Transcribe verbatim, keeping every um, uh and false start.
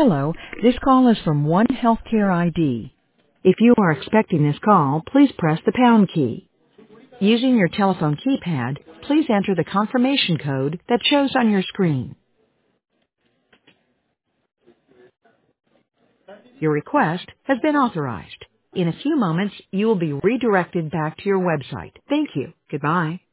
Hello, this call is from One Healthcare I D. If you are expecting this call, please press the pound key. Using your telephone keypad, please enter the confirmation code that shows on your screen. Your request has been authorized. In a few moments, you will be redirected back to your website. Thank you. Goodbye.